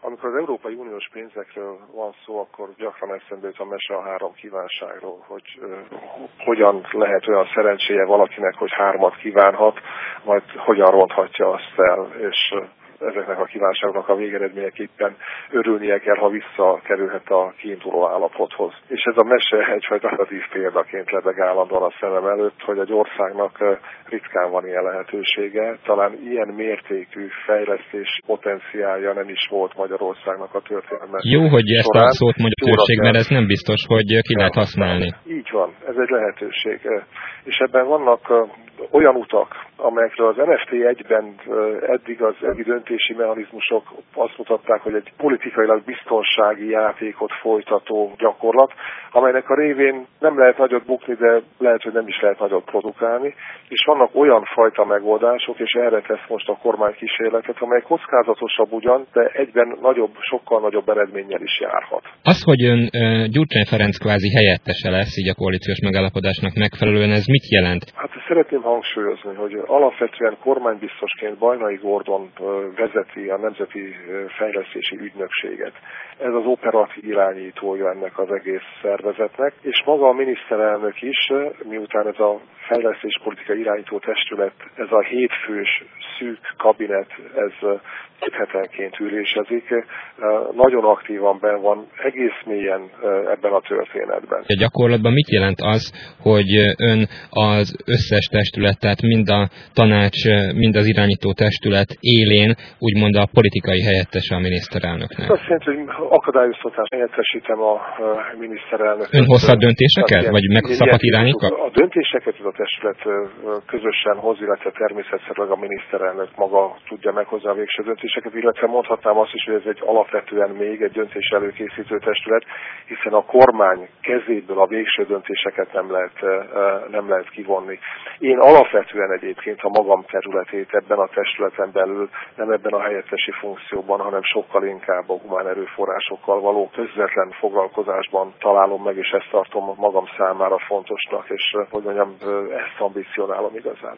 Amikor az Európai Uniós pénzekről van szó, akkor gyakran eszembe jut a mese a 3 kívánságról, hogy hogyan lehet olyan szerencséje valakinek, hogy 3 kívánhat, majd hogyan ronthatja azt el, és ezeknek a kívánságoknak a végeredményeképpen örülnie kell, ha visszakerülhet a kiinduló állapothoz. És ez a mese egyfajta negatív példaként lebeg állandóan a szemem előtt, hogy egy országnak ritkán van ilyen lehetősége. Talán ilyen mértékű fejlesztés potenciálja nem is volt Magyarországnak a történetben. Jó, hogy ezt a szót mondja a többség, mert ez nem biztos, hogy ki lehet használni. Így van, ez egy lehetőség. És ebben vannak olyan utak, amelyekről az NFT1-ben eddig az döntési mechanizmusok azt mutatták, hogy egy politikailag biztonsági játékot folytató gyakorlat, amelynek a révén nem lehet nagyot bukni, de lehet, hogy nem is lehet nagyot produkálni, és vannak olyan fajta megoldások, és erre tesz most a kormány kísérletet, amely kockázatosabb ugyan, de egyben sokkal nagyobb eredménnyel is járhat. Az, hogy ön Gyurcsány Ferenc kvázi helyettese lesz, így a koalíciós megállapodásnak megfelelően, ez mit jelent? Hát szeretném hangsúlyozni, hogy alapvetően kormánybiztosként Bajnai Gordon vezeti a Nemzeti Fejlesztési Ügynökséget. Ez az operatív irányítója ennek az egész szervezetnek, és maga a miniszterelnök is, miután ez a fejlesztéspolitikai irányító testület, ez a 7 fős szűk kabinet, ez 2 hetenként ülésezik, nagyon aktívan benn van, egész mélyen ebben a történetben. A gyakorlatban mit jelent az, hogy ön az összes testület, tehát mind a tanács, mind az irányító testület élén, úgymond a politikai helyettese a miniszterelnöknek? Azt jelenti, hogy akadályoztatás helyettesítem a miniszterelnököt. Ön hozhat döntéseket, vagy megszabad irányokat? A döntéseket ez a testület közösen hoz, illetve természetszerűleg a miniszterelnök maga tudja meghozni a végső döntéseket, illetve mondhatnám azt is, hogy ez egy alapvetően még egy döntés előkészítő testület, hiszen a kormány kezéből a végső döntéseket nem lehet kivonni. Én alapvetően egyébként a magam területét ebben a testületen belül, nem ebben a helyettesi funkcióban, hanem sokkal inkább a humán erőforrásokkal való közvetlen foglalkozásban találom meg, és ezt tartom magam számára fontosnak, és hogy mondjam, ezt ambicionálom igazán.